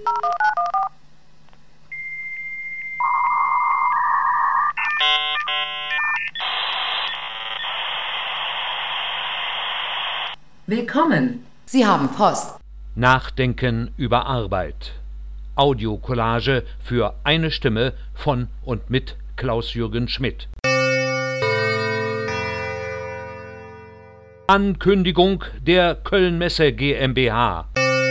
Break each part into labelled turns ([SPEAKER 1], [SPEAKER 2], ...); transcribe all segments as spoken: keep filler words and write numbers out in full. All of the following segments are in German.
[SPEAKER 1] Willkommen. Sie haben Post.
[SPEAKER 2] Nachdenken über Arbeit. Audiokollage für eine Stimme von und mit Klaus-Jürgen Schmidt. Ankündigung der Köln-Messe GmbH.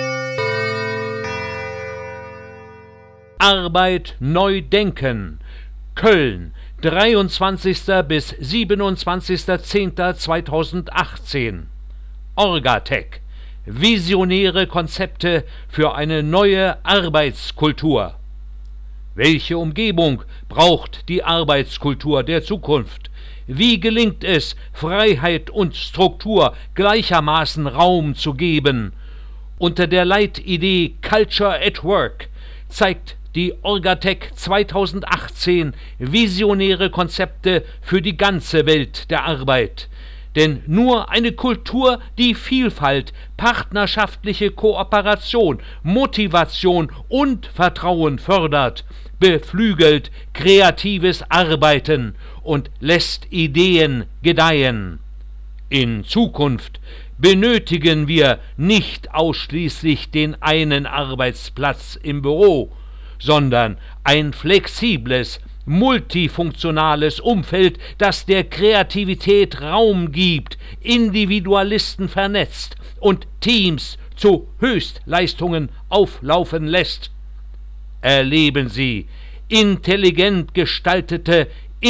[SPEAKER 2] Arbeit neu denken. Köln, dreiundzwanzigster bis siebenundzwanzigster zehnter zweitausendachtzehn. Orgatec. Visionäre Konzepte für eine neue Arbeitskultur. Welche Umgebung braucht die Arbeitskultur der Zukunft? Wie gelingt es, Freiheit und Struktur gleichermaßen Raum zu geben? Unter der Leitidee Culture at Work zeigt die Orgatec zweitausendachtzehn visionäre Konzepte für die ganze Welt der Arbeit. Denn nur eine Kultur, die Vielfalt, partnerschaftliche Kooperation, Motivation und Vertrauen fördert, beflügelt kreatives Arbeiten und lässt Ideen gedeihen. In Zukunft benötigen wir nicht ausschließlich den einen Arbeitsplatz im Büro, sondern ein flexibles, multifunktionales Umfeld, das der Kreativität Raum gibt, Individualisten vernetzt und Teams zu Höchstleistungen auflaufen lässt. Erleben Sie intelligent gestaltete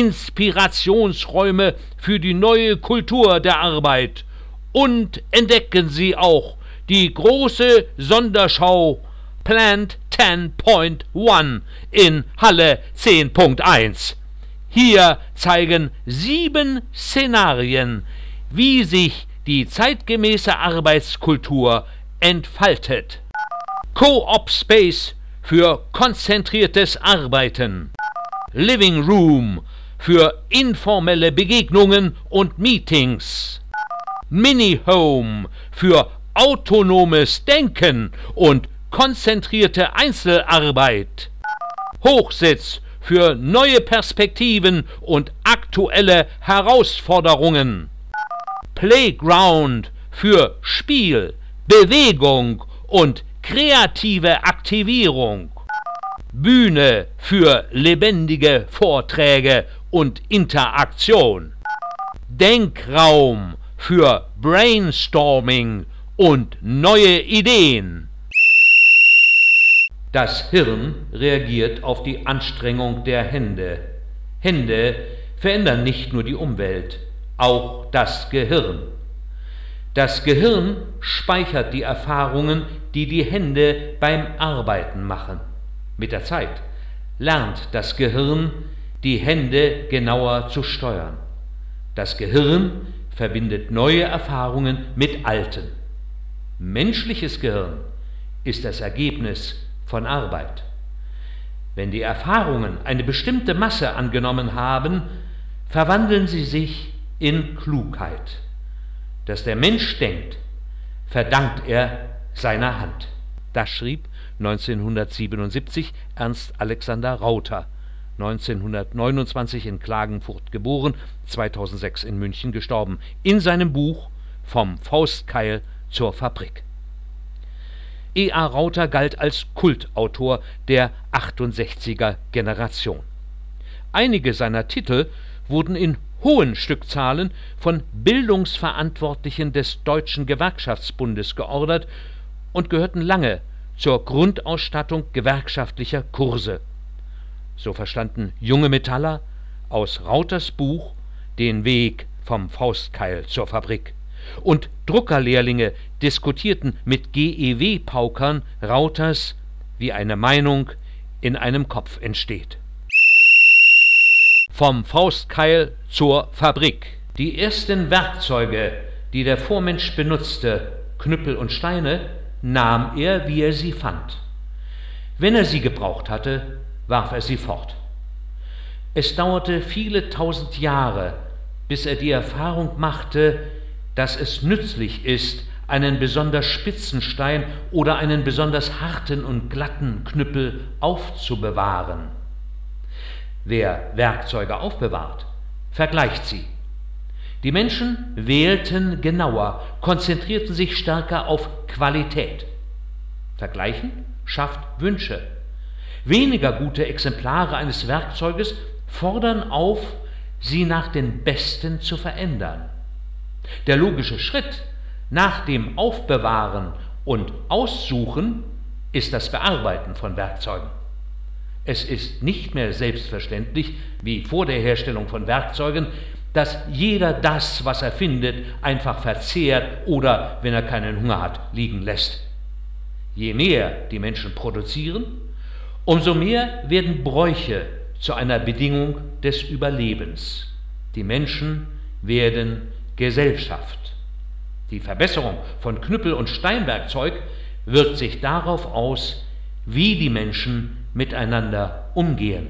[SPEAKER 2] Inspirationsräume für die neue Kultur der Arbeit und entdecken Sie auch die große Sonderschau Plant zehn Punkt eins in Halle zehn Punkt eins. Hier zeigen sieben Szenarien, wie sich die zeitgemäße Arbeitskultur entfaltet. Co-op Space für konzentriertes Arbeiten. Living Room für informelle Begegnungen und Meetings. Mini-Home für autonomes Denken und konzentrierte Einzelarbeit. Hochsitz für neue Perspektiven und aktuelle Herausforderungen. Playground für Spiel, Bewegung und kreative Aktivierung. Bühne für lebendige Vorträge und Interaktion. Denkraum für Brainstorming und neue Ideen. Das Hirn reagiert auf die Anstrengung der Hände. Hände verändern nicht nur die Umwelt, auch das Gehirn. Das Gehirn speichert die Erfahrungen, die die Hände beim Arbeiten machen. Mit der Zeit lernt das Gehirn, die Hände genauer zu steuern. Das Gehirn verbindet neue Erfahrungen mit alten. Menschliches Gehirn ist das Ergebnis von Arbeit. Wenn die Erfahrungen eine bestimmte Masse angenommen haben, verwandeln sie sich in Klugheit. Dass der Mensch denkt, verdankt er seiner Hand. Das schrieb neunzehnhundertsiebenundsiebzig Ernst Alexander Rauter, neunzehnhundertneunundzwanzig in Klagenfurt geboren, zweitausendsechs in München gestorben, in seinem Buch Vom Faustkeil zur Fabrik. E A Rauter galt als Kultautor der achtundsechziger Generation. Einige seiner Titel wurden in hohen Stückzahlen von Bildungsverantwortlichen des Deutschen Gewerkschaftsbundes geordert und gehörten lange zur Grundausstattung gewerkschaftlicher Kurse. So verstanden junge Metaller aus Rauters Buch den Weg vom Faustkeil zur Fabrik. Und Druckerlehrlinge diskutierten mit G E W-Paukern Rauters, wie eine Meinung in einem Kopf entsteht. Vom Faustkeil zur Fabrik. Die ersten Werkzeuge, die der Vormensch benutzte, Knüppel und Steine, nahm er, wie er sie fand. Wenn er sie gebraucht hatte, warf er sie fort. Es dauerte viele tausend Jahre, bis er die Erfahrung machte, dass es nützlich ist, einen besonders spitzen Stein oder einen besonders harten und glatten Knüppel aufzubewahren. Wer Werkzeuge aufbewahrt, vergleicht sie. Die Menschen wählten genauer, konzentrierten sich stärker auf Qualität. Vergleichen schafft Wünsche. Weniger gute Exemplare eines Werkzeuges fordern auf, sie nach den besten zu verändern. Der logische Schritt nach dem Aufbewahren und Aussuchen ist das Bearbeiten von Werkzeugen. Es ist nicht mehr selbstverständlich, wie vor der Herstellung von Werkzeugen, dass jeder das, was er findet, einfach verzehrt oder, wenn er keinen Hunger hat, liegen lässt. Je mehr die Menschen produzieren, umso mehr werden Bräuche zu einer Bedingung des Überlebens. Die Menschen werden Gesellschaft. Die Verbesserung von Knüppel- und Steinwerkzeug wirkt sich darauf aus, wie die Menschen miteinander umgehen.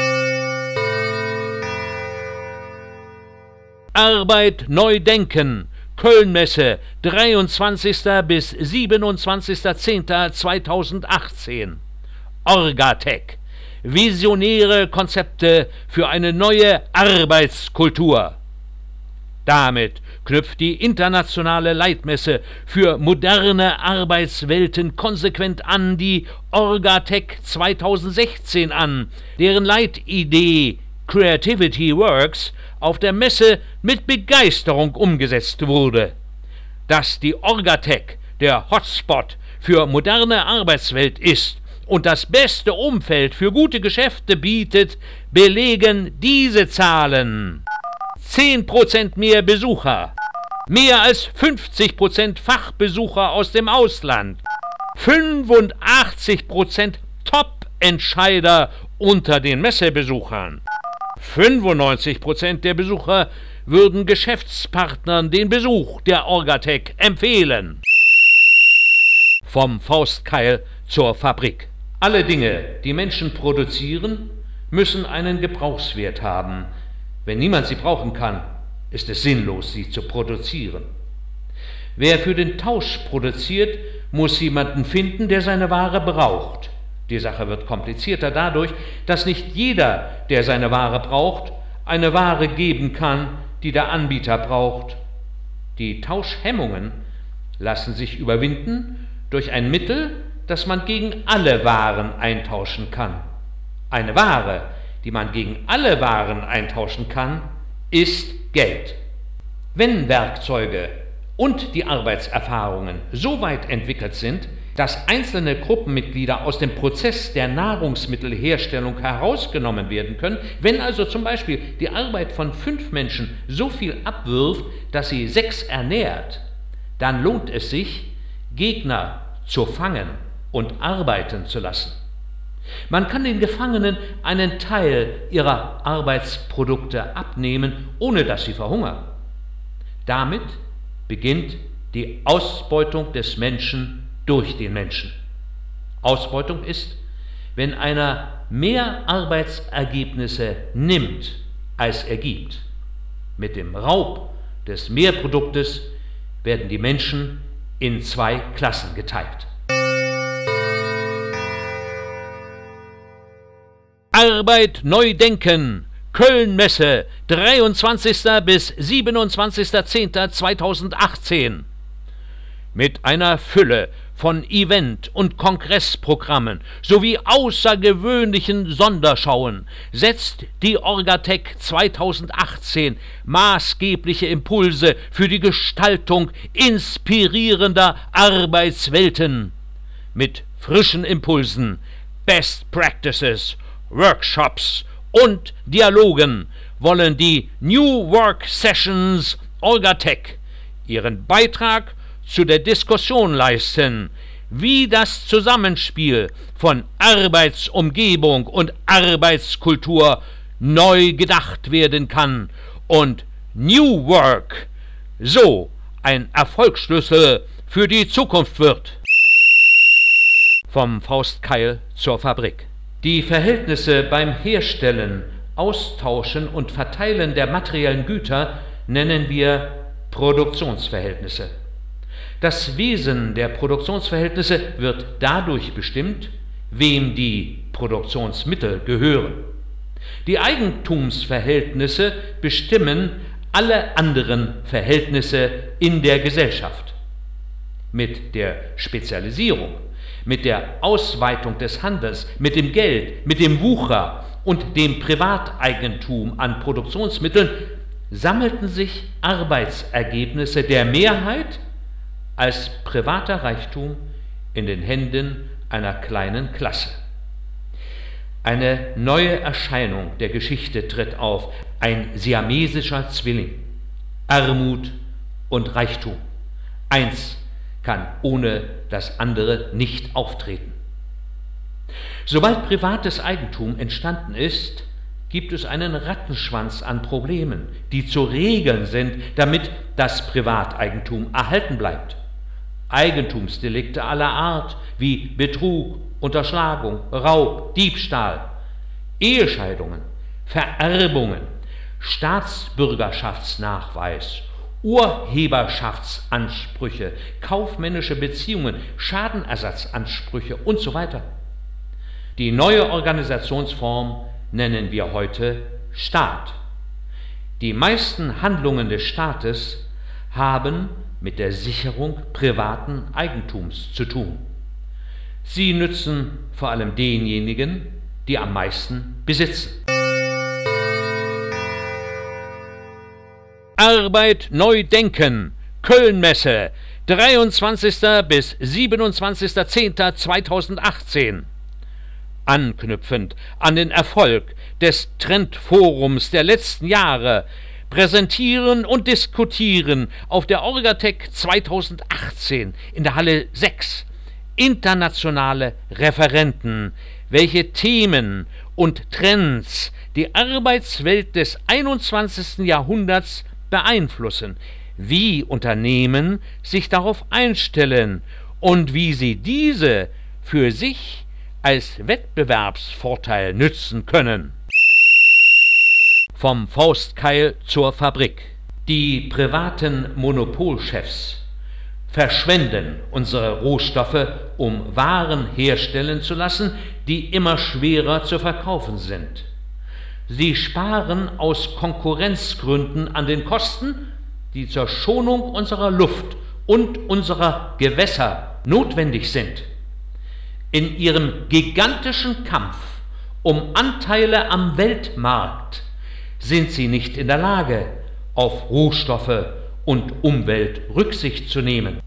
[SPEAKER 2] Arbeit neu denken. Köln-Messe, dreiundzwanzigster bis siebenundzwanzigster zehnter zweitausendachtzehn. Orgatec. Visionäre Konzepte für eine neue Arbeitskultur. Damit knüpft die internationale Leitmesse für moderne Arbeitswelten konsequent an die Orgatec zweitausendsechzehn an, deren Leitidee Creativity Works auf der Messe mit Begeisterung umgesetzt wurde. Dass die Orgatec der Hotspot für moderne Arbeitswelt ist und das beste Umfeld für gute Geschäfte bietet, belegen diese Zahlen. zehn Prozent mehr Besucher, mehr als fünfzig Prozent Fachbesucher aus dem Ausland, fünfundachtzig Prozent Top-Entscheider unter den Messebesuchern, fünfundneunzig Prozent der Besucher würden Geschäftspartnern den Besuch der Orgatec empfehlen. Vom Faustkeil zur Fabrik. Alle Dinge, die Menschen produzieren, müssen einen Gebrauchswert haben. Wenn niemand sie brauchen kann, ist es sinnlos, sie zu produzieren. Wer für den Tausch produziert, muss jemanden finden, der seine Ware braucht. Die Sache wird komplizierter dadurch, dass nicht jeder, der seine Ware braucht, eine Ware geben kann, die der Anbieter braucht. Die Tauschhemmungen lassen sich überwinden durch ein Mittel, das man gegen alle Waren eintauschen kann. Eine Ware, die man gegen alle Waren eintauschen kann, ist Geld. Wenn Werkzeuge und die Arbeitserfahrungen so weit entwickelt sind, dass einzelne Gruppenmitglieder aus dem Prozess der Nahrungsmittelherstellung herausgenommen werden können, wenn also zum Beispiel die Arbeit von fünf Menschen so viel abwirft, dass sie sechs ernährt, dann lohnt es sich, Gegner zu fangen und arbeiten zu lassen. Man kann den Gefangenen einen Teil ihrer Arbeitsprodukte abnehmen, ohne dass sie verhungern. Damit beginnt die Ausbeutung des Menschen durch den Menschen. Ausbeutung ist, wenn einer mehr Arbeitsergebnisse nimmt, als er gibt. Mit dem Raub des Mehrproduktes werden die Menschen in zwei Klassen geteilt. Arbeit neu denken. Köln-Messe, dreiundzwanzigster bis siebenundzwanzigster zehnter zweitausendachtzehn. Mit einer Fülle von Event- und Kongressprogrammen sowie außergewöhnlichen Sonderschauen setzt die Orgatec zweitausendachtzehn maßgebliche Impulse für die Gestaltung inspirierender Arbeitswelten. Mit frischen Impulsen, Best Practices, Workshops und Dialogen wollen die New Work Sessions Orgatec ihren Beitrag zu der Diskussion leisten, wie das Zusammenspiel von Arbeitsumgebung und Arbeitskultur neu gedacht werden kann und New Work so ein Erfolgsschlüssel für die Zukunft wird. Vom Faustkeil zur Fabrik. Die Verhältnisse beim Herstellen, Austauschen und Verteilen der materiellen Güter nennen wir Produktionsverhältnisse. Das Wesen der Produktionsverhältnisse wird dadurch bestimmt, wem die Produktionsmittel gehören. Die Eigentumsverhältnisse bestimmen alle anderen Verhältnisse in der Gesellschaft. Mit der Spezialisierung, mit der Ausweitung des Handels, mit dem Geld, mit dem Wucher und dem Privateigentum an Produktionsmitteln sammelten sich Arbeitsergebnisse der Mehrheit als privater Reichtum in den Händen einer kleinen Klasse. Eine neue Erscheinung der Geschichte tritt auf, ein siamesischer Zwilling, Armut und Reichtum. Eins kann ohne das andere nicht auftreten. Sobald privates Eigentum entstanden ist, gibt es einen Rattenschwanz an Problemen, die zu regeln sind, damit das Privateigentum erhalten bleibt. Eigentumsdelikte aller Art wie Betrug, Unterschlagung, Raub, Diebstahl, Ehescheidungen, Vererbungen, Staatsbürgerschaftsnachweis, Urheberschaftsansprüche, kaufmännische Beziehungen, Schadenersatzansprüche und so weiter. Die neue Organisationsform nennen wir heute Staat. Die meisten Handlungen des Staates haben mit der Sicherung privaten Eigentums zu tun. Sie nützen vor allem denjenigen, die am meisten besitzen. Arbeit neu denken, Kölnmesse, dreiundzwanzigster bis siebenundzwanzigster zehnter zweitausendachtzehn. Anknüpfend an den Erfolg des Trendforums der letzten Jahre präsentieren und diskutieren auf der Orgatec zweitausendachtzehn in der Halle sechs internationale Referenten, welche Themen und Trends die Arbeitswelt des einundzwanzigsten Jahrhunderts beeinflussen, wie Unternehmen sich darauf einstellen und wie sie diese für sich als Wettbewerbsvorteil nützen können. Vom Faustkeil zur Fabrik. Die privaten Monopolchefs verschwenden unsere Rohstoffe, um Waren herstellen zu lassen, die immer schwerer zu verkaufen sind. Sie sparen aus Konkurrenzgründen an den Kosten, die zur Schonung unserer Luft und unserer Gewässer notwendig sind. In ihrem gigantischen Kampf um Anteile am Weltmarkt sind sie nicht in der Lage, auf Rohstoffe und Umwelt Rücksicht zu nehmen.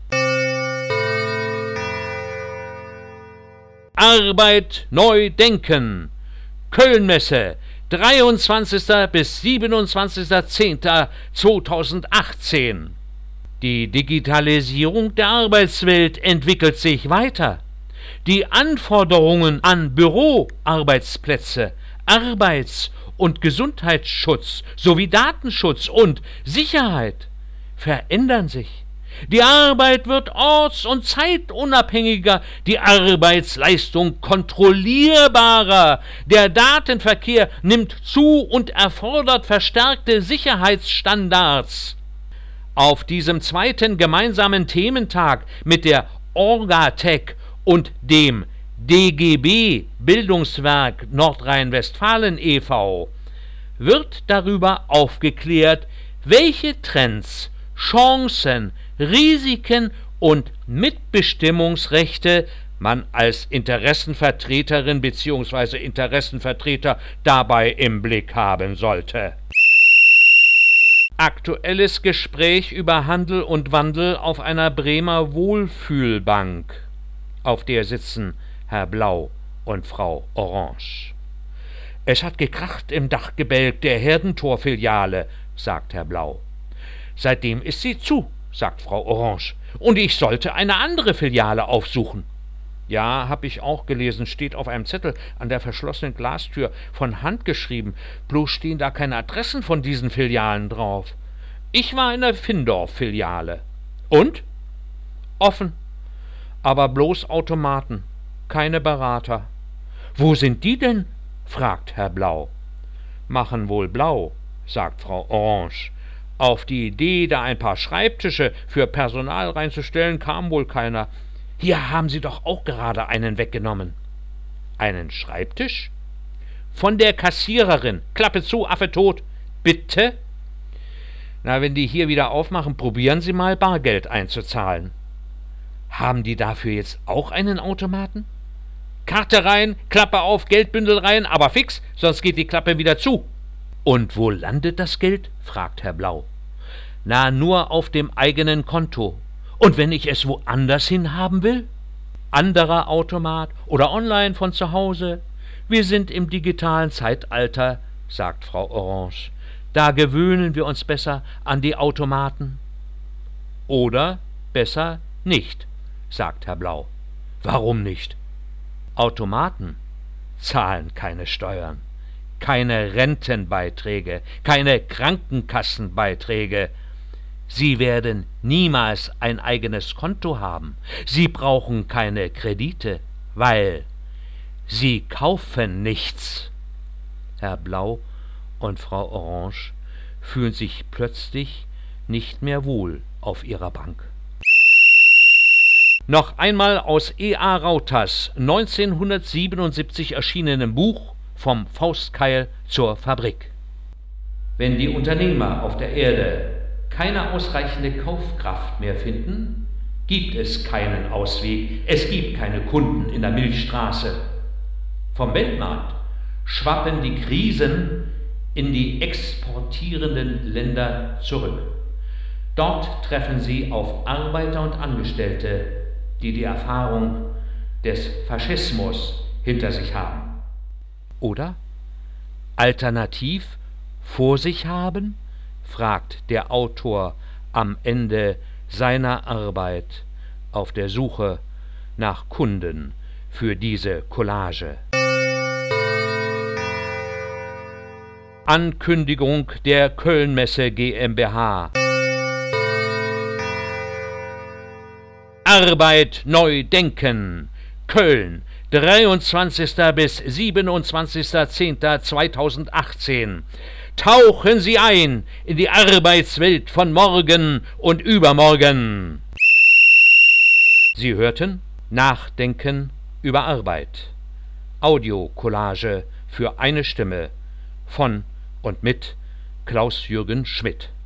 [SPEAKER 2] Arbeit neu denken, Kölnmesse, dreiundzwanzigster bis siebenundzwanzigster zehnter zweitausendachtzehn. Die Digitalisierung der Arbeitswelt entwickelt sich weiter. Die Anforderungen an Büroarbeitsplätze, Arbeits- und Gesundheitsschutz sowie Datenschutz und Sicherheit verändern sich. Die Arbeit wird orts- und zeitunabhängiger, die Arbeitsleistung kontrollierbarer, der Datenverkehr nimmt zu und erfordert verstärkte Sicherheitsstandards. Auf diesem zweiten gemeinsamen Thementag mit der Orgatec und dem D G B Bildungswerk Nordrhein-Westfalen e V wird darüber aufgeklärt, welche Trends, Chancen, Risiken und Mitbestimmungsrechte man als Interessenvertreterin bzw. Interessenvertreter dabei im Blick haben sollte. Aktuelles Gespräch über Handel und Wandel auf einer Bremer Wohlfühlbank. Auf der sitzen Herr Blau und Frau Orange. »Es hat gekracht im Dachgebälk der Herdentor-Filiale«, sagt Herr Blau. »Seitdem ist sie zu«, sagt Frau Orange, »und ich sollte eine andere Filiale aufsuchen.« »Ja, hab ich auch gelesen, steht auf einem Zettel an der verschlossenen Glastür, von Hand geschrieben, bloß stehen da keine Adressen von diesen Filialen drauf. Ich war in der Findorf-Filiale.« »Und?« »Offen, aber bloß Automaten, keine Berater.« »Wo sind die denn?« fragt Herr Blau. »Machen wohl blau«, sagt Frau Orange, Auf die Idee, da ein paar Schreibtische für Personal reinzustellen, kam wohl keiner. Hier haben Sie doch auch gerade einen weggenommen. Einen Schreibtisch? Von der Kassiererin. Klappe zu, Affe tot. Bitte? Na, wenn die hier wieder aufmachen, probieren Sie mal, Bargeld einzuzahlen. Haben die dafür jetzt auch einen Automaten? Karte rein, Klappe auf, Geldbündel rein, aber fix, sonst geht die Klappe wieder zu. Und wo landet das Geld? Fragt Herr Blau. Na, nur auf dem eigenen Konto. Und wenn ich es woanders hin haben will? Anderer Automat oder online von zu Hause? Wir sind im digitalen Zeitalter, sagt Frau Orange. Da gewöhnen wir uns besser an die Automaten. Oder besser nicht, sagt Herr Blau. Warum nicht? Automaten zahlen keine Steuern, keine Rentenbeiträge, keine Krankenkassenbeiträge. Sie werden niemals ein eigenes Konto haben. Sie brauchen keine Kredite, weil sie kaufen nichts. Herr Blau und Frau Orange fühlen sich plötzlich nicht mehr wohl auf ihrer Bank. Noch einmal aus E A Rautas neunzehnhundertsiebenundsiebzig erschienenem Buch Vom Faustkeil zur Fabrik. Wenn die Unternehmer auf der Erde keine ausreichende Kaufkraft mehr finden, gibt es keinen Ausweg, es gibt keine Kunden in der Milchstraße. Vom Weltmarkt schwappen die Krisen in die exportierenden Länder zurück. Dort treffen sie auf Arbeiter und Angestellte, die die Erfahrung des Faschismus hinter sich haben. Oder alternativ vor sich haben, fragt der Autor am Ende seiner Arbeit auf der Suche nach Kunden für diese Collage. Ankündigung der Kölnmesse GmbH. Arbeit neu denken. Köln, dreiundzwanzigster bis siebenundzwanzigster zehnter zweitausendachtzehn. Tauchen Sie ein in die Arbeitswelt von morgen und übermorgen. Sie hörten Nachdenken über Arbeit. Audiokollage für eine Stimme von und mit Klaus-Jürgen Schmidt.